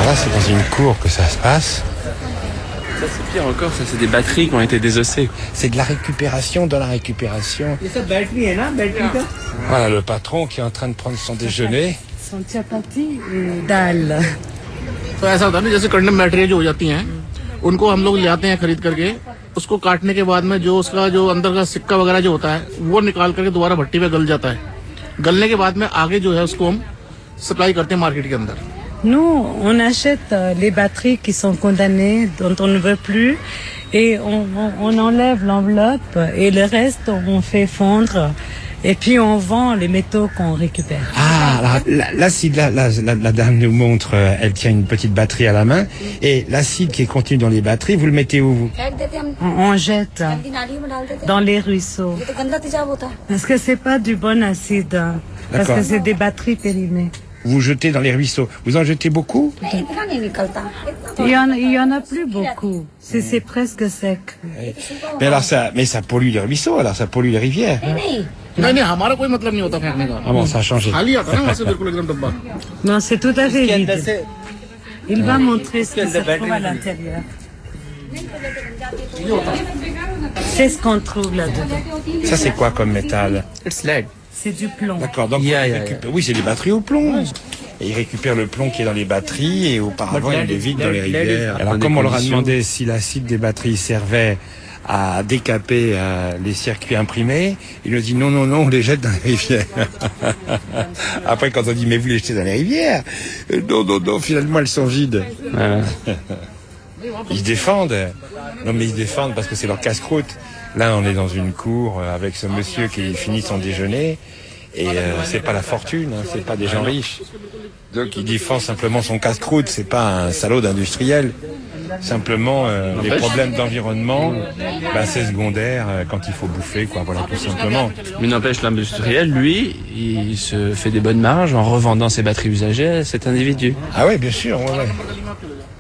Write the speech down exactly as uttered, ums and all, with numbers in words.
là, c'est dans une cour que ça se passe. Ça, c'est pire encore, ça, c'est des batteries qui ont été désossées. C'est de la récupération dans la récupération. Voilà le patron qui est en train de prendre son déjeuner. Son chapati et dal. तो ऐसा होता है ना जैसे condemn battery जो हो जाती हैं उनको हम लोग ले आते हैं खरीद करके उसको काटने के बाद में जो उसका जो अंदर का सिक्का वगैरह जो होता है वो निकाल करके दोबारा भट्टी पे गल जाता है गलने के बाद में आगे जो है उसको हम सप्लाई करते हैं मार्केट के अंदर. Nous, on achète les batteries qui sont condamnées, dont on ne veut plus, et on, on, on enlève l'enveloppe et le reste on fait fondre. Et puis on vend les métaux qu'on récupère. Ah, l'acide, la, la, la, la dame nous montre, elle tient une petite batterie à la main, et l'acide qui est contenu dans les batteries, vous le mettez où vous? On, on jette dans les ruisseaux. Parce que c'est pas du bon acide, parce que c'est des batteries périmées. Vous jetez dans les ruisseaux. Vous en jetez beaucoup? Il y en, il y en a plus beaucoup. C'est, c'est presque sec. Mais alors ça, mais ça pollue les ruisseaux, alors ça pollue les rivières. नहीं नहीं हमारा कोई मतलब नहीं होता फेंकने का. Ah bon, ça a changé. खाली आता है ना वैसे बिल्कुल एकदम डब्बा. Non, c'est tout à fait vide. Il va montrer ce qui se trouve à l'intérieur. C'est ce qu'on trouve là-dedans. Ça c'est quoi comme métal? It's lead. C'est du plomb. D'accord, donc Yeah, il yeah, récupère... oui, c'est des batteries au plomb. Et ils récupèrent le plomb qui est dans les batteries et auparavant ils les vident dans les rivières. Alors comme on leur a demandé si l'acide des batteries servait à décaper euh, les circuits imprimés, il nous dit non, non, non, on les jette dans les rivières. Après quand on dit mais vous les jetez dans les rivières, euh, non, non, non, finalement elles sont vides. Voilà. Ils se défendent. Non mais ils se défendent parce que c'est leur casse-croûte. Là on est dans une cour avec ce monsieur qui finit son déjeuner et euh, c'est pas la fortune, hein, c'est pas des gens riches. Donc il défend simplement son casse-croûte, c'est pas un salaud d'industriel. Simplement euh, les problèmes d'environnement, bah, c'est secondaire euh, quand il faut bouffer, quoi, voilà, tout simplement. Mais n'empêche, l'industriel, lui, il se fait des bonnes marges en revendant ses batteries usagées à cet individu. Ah ouais, bien sûr, ouais, ouais.